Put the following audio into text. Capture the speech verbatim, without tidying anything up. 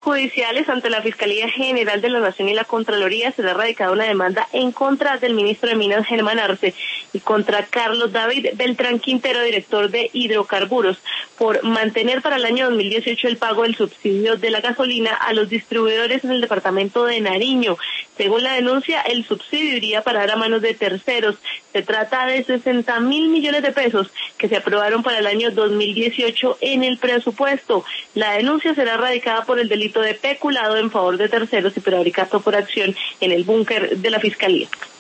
judiciales ante la Fiscalía General de la Nación y la Contraloría será radicada una demanda en contra del ministro de Minas, Germán Arce, y contra Carlos David Beltrán Quintero, director de Hidrocarburos, por mantener para el año dos mil dieciocho el pago del subsidio de la gasolina a los distribuidores en el departamento de Nariño. Según la denuncia, el subsidio iría a parar a manos de terceros. Se trata de sesenta mil millones de pesos que se aprobaron para el año dos mil dieciocho en el presupuesto. La denuncia será radicada por el delito de peculado en favor de terceros y prevaricato por acción en el búnker de la Fiscalía.